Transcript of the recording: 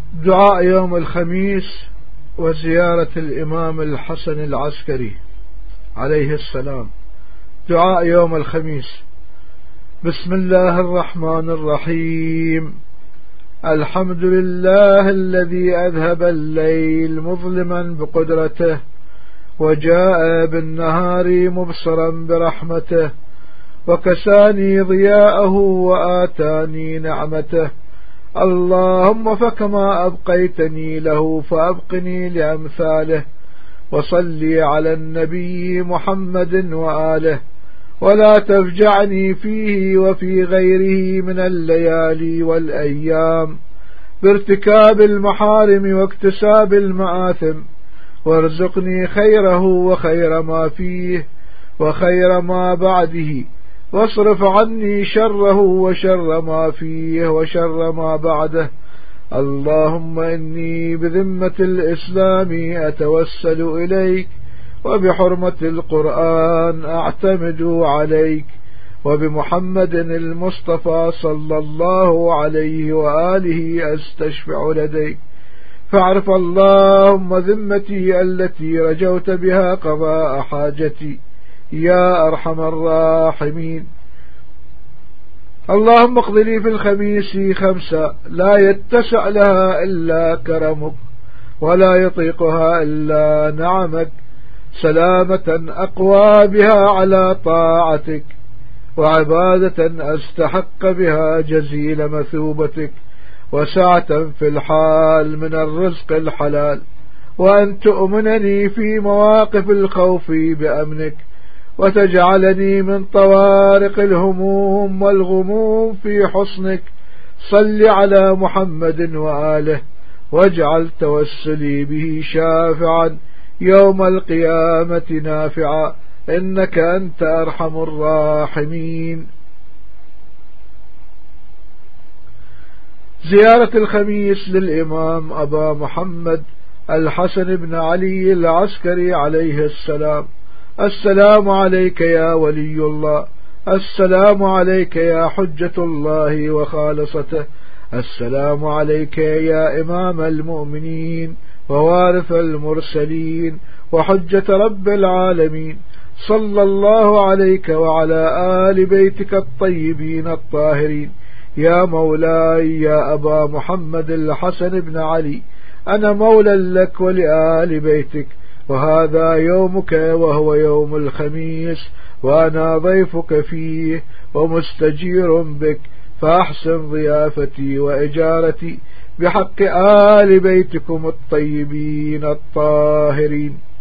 دعاء يوم الخميس وزيارة الإمام الحسن العسكري عليه السلام. دعاء يوم الخميس. بسم الله الرحمن الرحيم. الحمد لله الذي أذهب الليل مظلما بقدرته وجاء بالنهار مبصرا برحمته وكساني ضياءه وآتاني نعمته. اللهم فكما أبقيتني له فأبقني لأمثاله، وصلي على النبي محمد وآله، ولا تفجعني فيه وفي غيره من الليالي والأيام بارتكاب المحارم واكتساب المآثم، وارزقني خيره وخير ما فيه وخير ما بعده، واصرف عني شره وشر ما فيه وشر ما بعده. اللهم إني بذمة الإسلام أتوسل إليك، وبحرمة القرآن أعتمد عليك، وبمحمد المصطفى صلى الله عليه وآله أستشفع لديك، فاعرف اللهم ذمتي التي رجوت بها قضاء حاجتي يا أرحم الراحمين. اللهم اقض لي في الخميس 5 لا يتسع لها إلا كرمك ولا يطيقها إلا نعمك، سلامة أقوى بها على طاعتك، وعبادة أستحق بها جزيل مثوبتك، وسعة في الحال من الرزق الحلال، وأن تؤمنني في مواقف الخوف بأمنك، وتجعلني من طوارق الهموم والغموم في حصنك. صل على محمد وآله، واجعل توسلي به شافعا يوم القيامة نافعا، إنك أنت أرحم الراحمين. زيارة الخميس للإمام أبا محمد الحسن بن علي العسكري عليه السلام. السلام عليك يا ولي الله، السلام عليك يا حجة الله وخالصته، السلام عليك يا إمام المؤمنين ووارث المرسلين وحجة رب العالمين. صلى الله عليك وعلى آل بيتك الطيبين الطاهرين. يا مولاي يا أبا محمد الحسن بن علي، أنا مولى لك ولآل بيتك، وهذا يومك وهو يوم الخميس، وأنا ضيفك فيه ومستجير بك، فأحسن ضيافتي وإجارتي بحق آل بيتكم الطيبين الطاهرين.